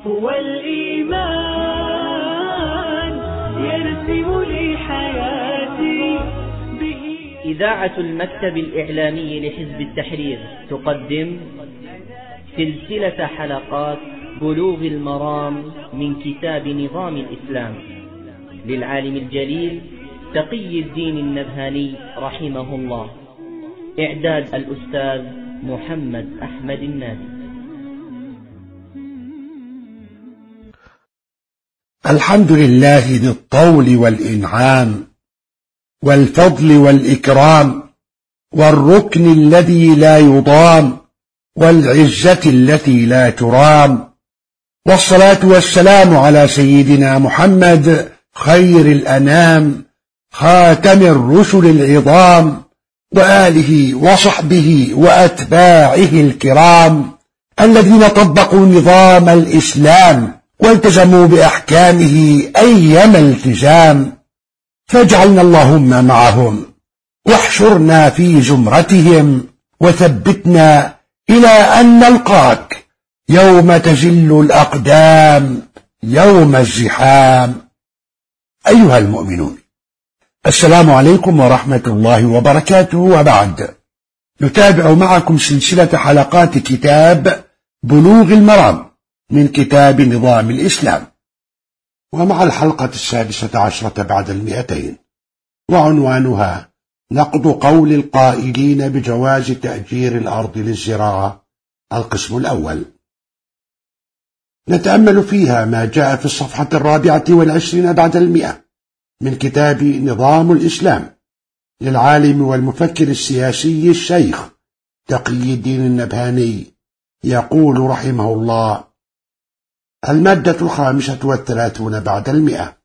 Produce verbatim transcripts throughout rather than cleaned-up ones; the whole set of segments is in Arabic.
هو الإيمان يرسم لي حياتي به. إذاعة المكتب الإعلامي لحزب التحرير تقدم سلسلة حلقات بلوغ المرام من كتاب نظام الإسلام للعالم الجليل تقي الدين النبهاني رحمه الله. إعداد الأستاذ محمد أحمد النادي. الحمد لله ذي الطول والإنعام والفضل والإكرام والركن الذي لا يضام والعزة التي لا ترام، والصلاة والسلام على سيدنا محمد خير الأنام خاتم الرسل العظام، وآله وصحبه وأتباعه الكرام الذين طبقوا نظام الإسلام والتزموا بأحكامه أيما التزام، فاجعلنا اللهم معهم واحشرنا في زمرتهم وثبتنا إلى أن نلقاك يوم تزل الأقدام يوم الزحام. أيها المؤمنون، السلام عليكم ورحمة الله وبركاته. وبعد، نتابع معكم سلسلة حلقات كتاب بلوغ المرام من كتاب نظام الإسلام، ومع الحلقة السادسة عشرة بعد المئتين، وعنوانها نقض قول القائلين بجواز تأجير الأرض للزراعة، القسم الأول. نتأمل فيها ما جاء في الصفحة الرابعة والعشرين بعد المئة من كتاب نظام الإسلام للعالم والمفكر السياسي الشيخ تقي الدين النبهاني، يقول رحمه الله: المادة الخامسة والثلاثون بعد المئة.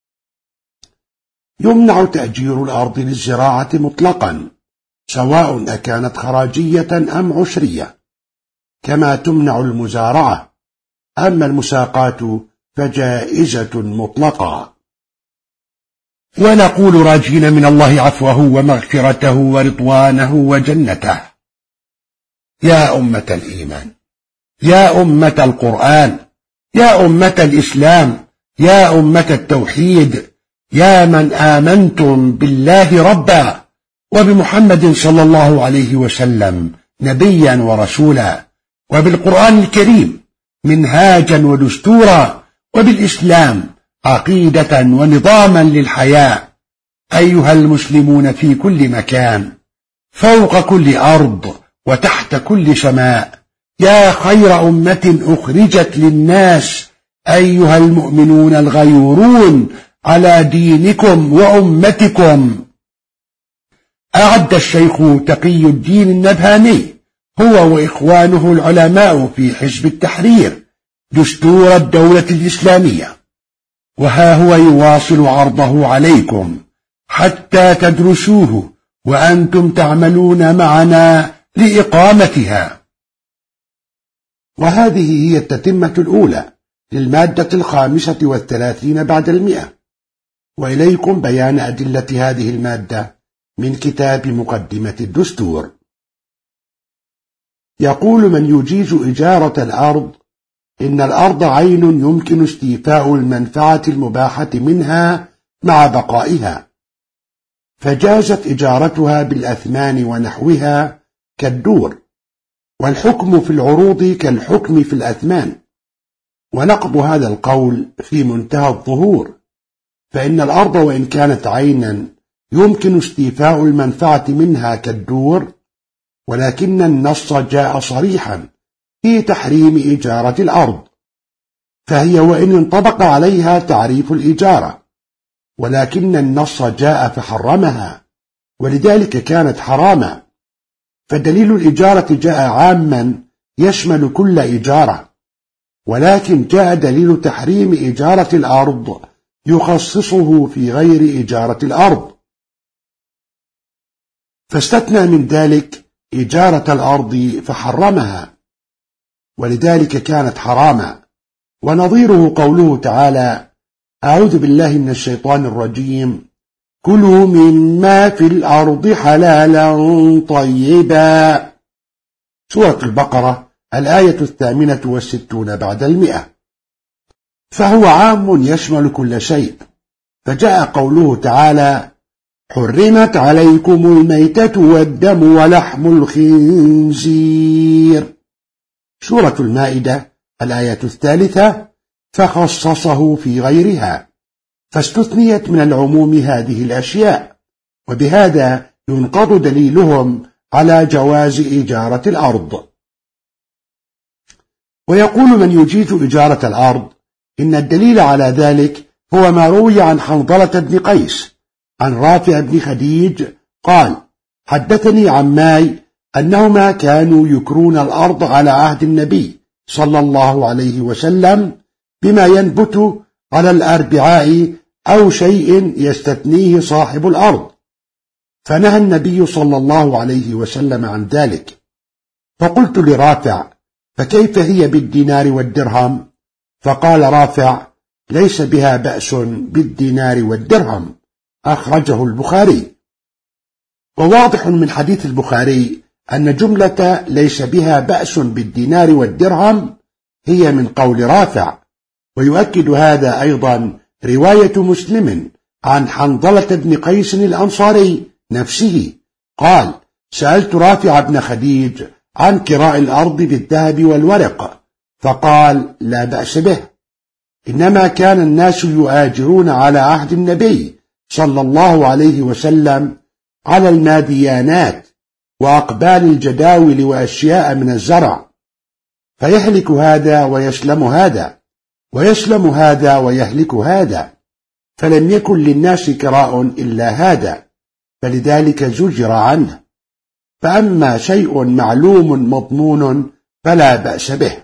يمنع تأجير الأرض للزراعة مطلقا، سواء أكانت خراجية أم عشرية، كما تمنع المزارعة، أما المساقات فجائزة مطلقة. ونقول راجين من الله عفوه ومغفرته ورضوانه وجنته. يا أمة الإيمان، يا أمة القرآن، يا أمة الإسلام، يا أمة التوحيد، يا من آمنتم بالله ربا وبمحمد صلى الله عليه وسلم نبيا ورسولا، وبالقرآن الكريم منهاجا ودستورا، وبالإسلام عقيدة ونظاما للحياة. أيها المسلمون في كل مكان، فوق كل أرض وتحت كل سماء، يا خير أمة أخرجت للناس، أيها المؤمنون الغيورون على دينكم وأمتكم. أعد الشيخ تقي الدين النبهاني هو وإخوانه العلماء في حزب التحرير دستور الدولة الإسلامية، وها هو يواصل عرضه عليكم حتى تدرسوه وأنتم تعملون معنا لإقامتها. وهذه هي التتمة الأولى للمادة الخامسة والثلاثين بعد المئة، وإليكم بيان أدلة هذه المادة من كتاب مقدمة الدستور. يقول من يجيز إجارة الأرض: إن الأرض عين يمكن استيفاء المنفعة المباحة منها مع بقائها، فجازت إجارتها بالأثمان ونحوها كالدور، والحكم في العروض كالحكم في الأثمان. ونقض هذا القول في منتهى الظهور، فإن الأرض وإن كانت عينا يمكن استيفاء المنفعة منها كالدور، ولكن النص جاء صريحا في تحريم إجارة الأرض، فهي وإن انطبق عليها تعريف الإجارة، ولكن النص جاء فحرمها، ولذلك كانت حراما. فدليل الإجارة جاء عاما يشمل كل إجارة، ولكن جاء دليل تحريم إجارة الأرض يخصصه في غير إجارة الأرض، فاستثنى من ذلك إجارة الأرض فحرمها، ولذلك كانت حراما. ونظيره قوله تعالى: أعوذ بالله من الشيطان الرجيم، كلوا مما في الأرض حلالا طيبا. سورة البقرة الآية الثامنة والستون بعد المئة. فهو عام يشمل كل شيء. فجاء قوله تعالى: حرمت عليكم الميتة والدم ولحم الخنزير، سورة المائدة الآية الثالثة، فخصصه في غيرها، فاستثنيت من العموم هذه الأشياء، وبهذا ينقض دليلهم على جواز إجارة الأرض. ويقول من يجيز إجارة الأرض إن الدليل على ذلك هو ما روي عن حنظلة بن قيس عن رافع بن خديج قال: حدثني عماي أنهما كانوا يكرون الأرض على عهد النبي صلى الله عليه وسلم بما ينبت على الأربعاء أو شيء يستثنيه صاحب الأرض، فنهى النبي صلى الله عليه وسلم عن ذلك. فقلت لرافع: فكيف هي بالدينار والدرهم؟ فقال رافع: ليس بها بأس بالدينار والدرهم، أخرجه البخاري. وواضح من حديث البخاري أن جملة ليس بها بأس بالدينار والدرهم هي من قول رافع. ويؤكد هذا أيضا رواية مسلم عن حنظلة بن قيس الأنصاري نفسه قال: سألت رافع بن خديج عن كراء الأرض بالذهب والورق، فقال: لا بأس به، إنما كان الناس يؤاجرون على عهد النبي صلى الله عليه وسلم على الماديانات وأقبال الجداول وأشياء من الزرع، فيهلك هذا ويسلم هذا، ويسلم هذا ويهلك هذا، فلم يكن للناس كراء إلا هذا، فلذلك زجر عنه. فأما شيء معلوم مضمون فلا بأس به.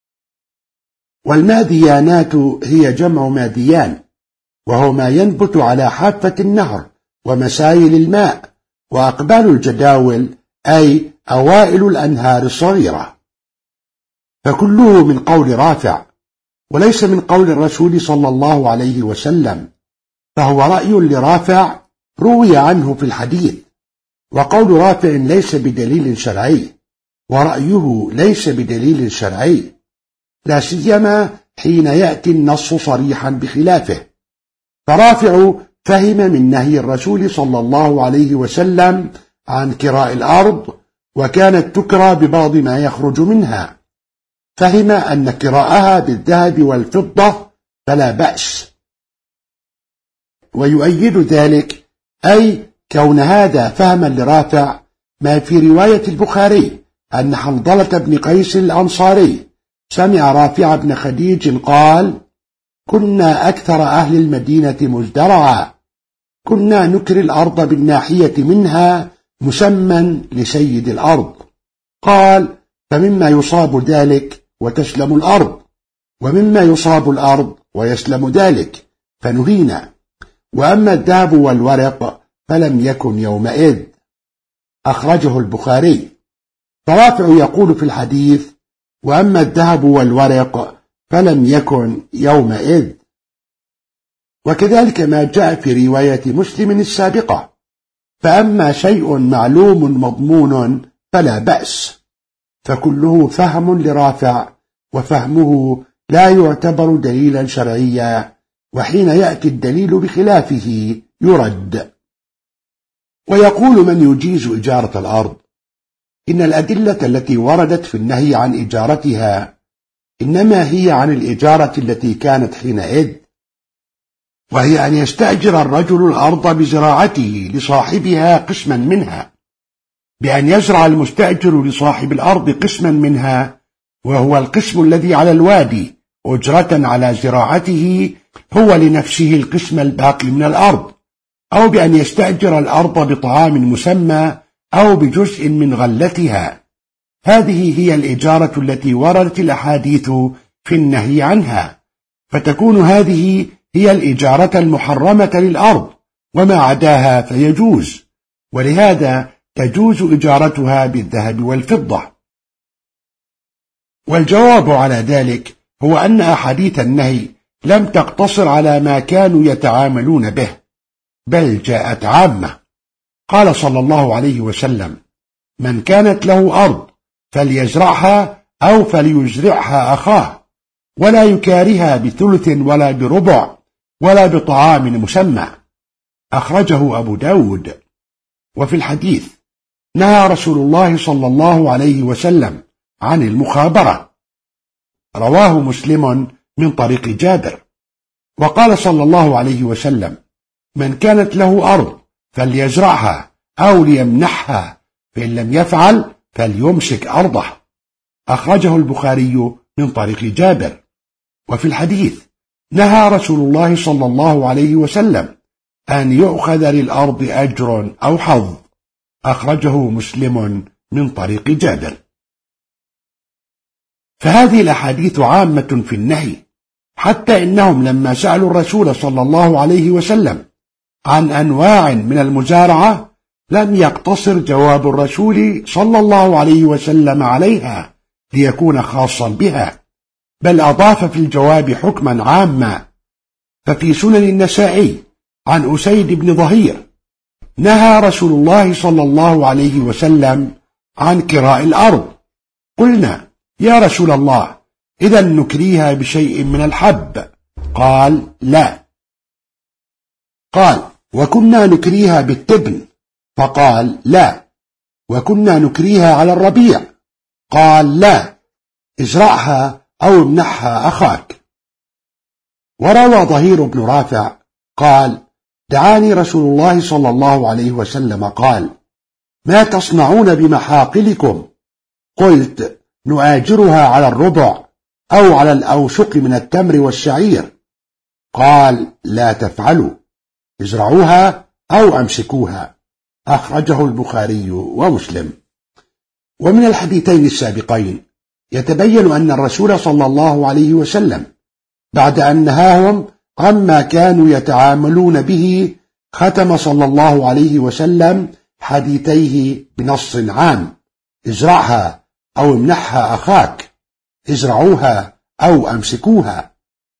والماديانات هي جمع ماديان، وهو ما ينبت على حافة النهر ومسايل الماء، وأقبال الجداول أي أوائل الأنهار الصغيرة، فكله من قول رافع وليس من قول الرسول صلى الله عليه وسلم، فهو رأي لرافع روي عنه في الحديث، وقول رافع ليس بدليل شرعي، ورأيه ليس بدليل شرعي، لا سيما حين يأتي النص صريحا بخلافه. فرافع فهم من نهي الرسول صلى الله عليه وسلم عن كراء الأرض، وكانت تكرى ببعض ما يخرج منها، فهم أن كراءها بالذهب والفضة فلا بأس. ويؤيد ذلك أي كون هذا فهما لرافع ما في رواية البخاري أن حنظلة بن قيس الأنصاري سمع رافع بن خديج قال: كنا أكثر أهل المدينة مزدرعا، كنا نكري الأرض بالناحية منها مسمى لسيد الأرض. قال: فمما يصاب ذلك وتسلم الأرض، ومما يصاب الأرض ويسلم ذلك، فنهينا. وأما الذهب والورق فلم يكن يومئذ، أخرجه البخاري. فرافع يقول في الحديث: وأما الذهب والورق فلم يكن يومئذ. وكذلك ما جاء في رواية مسلم السابقة: فأما شيء معلوم مضمون فلا بأس، فكله فهم لرافع، وفهمه لا يعتبر دليلا شرعيا، وحين يأتي الدليل بخلافه يرد. ويقول من يجيز إجارة الأرض إن الأدلة التي وردت في النهي عن إجارتها إنما هي عن الإجارة التي كانت حينئذ، وهي أن يستأجر الرجل الأرض بزراعته لصاحبها قسما منها، بأن يزرع المستأجر لصاحب الأرض قسما منها، وهو القسم الذي على الوادي أجرة على زراعته، هو لنفسه القسم الباقي من الأرض، أو بأن يستأجر الأرض بطعام مسمى أو بجزء من غلتها. هذه هي الإجارة التي وردت الأحاديث في النهي عنها، فتكون هذه هي الإجارة المحرمة للأرض، وما عداها فيجوز، ولهذا تجوز إجارتها بالذهب والفضة. والجواب على ذلك هو أن أحاديث النهي لم تقتصر على ما كانوا يتعاملون به، بل جاءت عامة. قال صلى الله عليه وسلم: من كانت له أرض فليزرعها أو فليزرعها أخاه، ولا يكارها بثلث ولا بربع ولا بطعام مسمى. أخرجه أبو داود. وفي الحديث: نهى رسول الله صلى الله عليه وسلم عن المخابرة. رواه مسلم من طريق جابر. وقال صلى الله عليه وسلم: من كانت له أرض فليزرعها أو ليمنحها، فإن لم يفعل فليمسك أرضه. أخرجه البخاري من طريق جابر. وفي الحديث: نهى رسول الله صلى الله عليه وسلم أن يؤخذ للأرض أجر أو حظ. أخرجه مسلم من طريق جابر. فهذه الأحاديث عامة في النهي، حتى إنهم لما سألوا الرسول صلى الله عليه وسلم عن أنواع من المزارعة لم يقتصر جواب الرسول صلى الله عليه وسلم عليها ليكون خاصا بها، بل أضاف في الجواب حكما عاما. ففي سنن النسائي عن أسيد بن ظهير: نهى رسول الله صلى الله عليه وسلم عن كراء الأرض. قلنا: يا رسول الله، إذا نكريها بشيء من الحب؟ قال: لا. قال: وكنا نكريها بالتبن؟ فقال: لا. وكنا نكريها على الربيع؟ قال: لا، ازرعها أو امنحها أخاك. وروى ظهير بن رافع قال: دعاني رسول الله صلى الله عليه وسلم قال: ما تصنعون بمحاقلكم؟ قلت: نؤاجرها على الربع أو على الأوسق من التمر والشعير. قال: لا تفعلوا، ازرعوها أو أمسكوها. أخرجه البخاري ومسلم. ومن الحديثين السابقين يتبين أن الرسول صلى الله عليه وسلم بعد أن نهاهم عما كانوا يتعاملون به ختم صلى الله عليه وسلم حديثيه بنص عام: ازرعها أو امنحها أخاك، ازرعوها أو أمسكوها.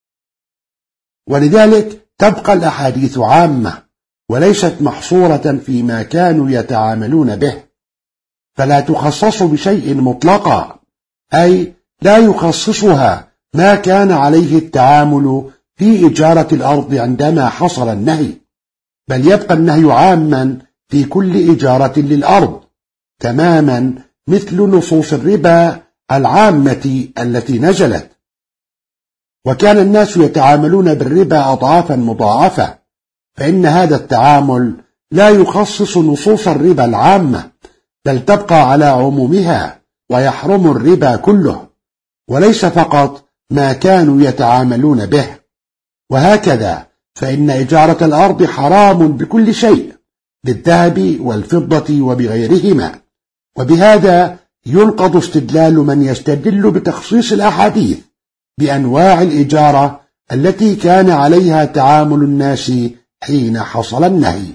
ولذلك تبقى الأحاديث عامة وليست محصورة فيما كانوا يتعاملون به، فلا تخصص بشيء مطلقا، أي لا يخصصها ما كان عليه التعامل في إجارة الأرض عندما حصل النهي، بل يبقى النهي عاما في كل إجارة للأرض، تماما مثل نصوص الربا العامة التي نزلت. وكان الناس يتعاملون بالربا أضعافا مضاعفة، فإن هذا التعامل لا يخصص نصوص الربا العامة، بل تبقى على عمومها، ويحرم الربا كله، وليس فقط ما كانوا يتعاملون به. وهكذا فإن إجارة الأرض حرام بكل شيء، بالذهب والفضة وبغيرهما. وبهذا ينقض استدلال من يستدل بتخصيص الأحاديث بأنواع الإجارة التي كان عليها تعامل الناس حين حصل النهي.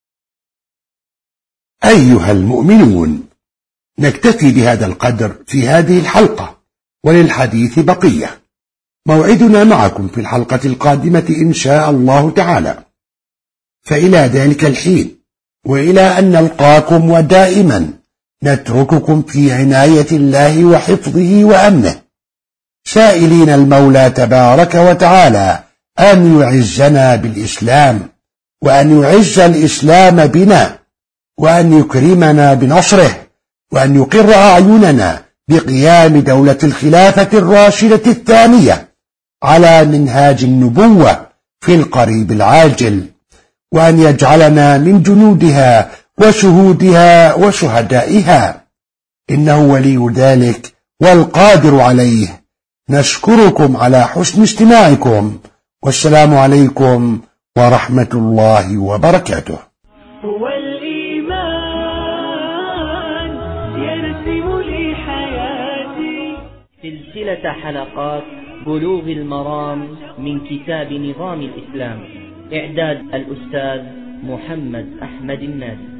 أيها المؤمنون، نكتفي بهذا القدر في هذه الحلقة، وللحديث بقية. موعدنا معكم في الحلقة القادمة إن شاء الله تعالى. فإلى ذلك الحين وإلى أن نلقاكم، ودائما نترككم في عناية الله وحفظه وأمنه، سائلين المولى تبارك وتعالى أن يعزنا بالإسلام، وأن يعز الإسلام بنا، وأن يكرمنا بنصره، وأن يقر أعيننا بقيام دولة الخلافة الراشدة الثانية على منهاج النبوة في القريب العاجل، وأن يجعلنا من جنودها وشهودها وشهدائها، إنه ولي ذلك والقادر عليه. نشكركم على حسن استماعكم، والسلام عليكم ورحمة الله وبركاته. هو الإيمان يرسم لي حياتي. سلسلة حلقات بلوغ المرام من كتاب نظام الإسلام، إعداد الأستاذ محمد أحمد النادي.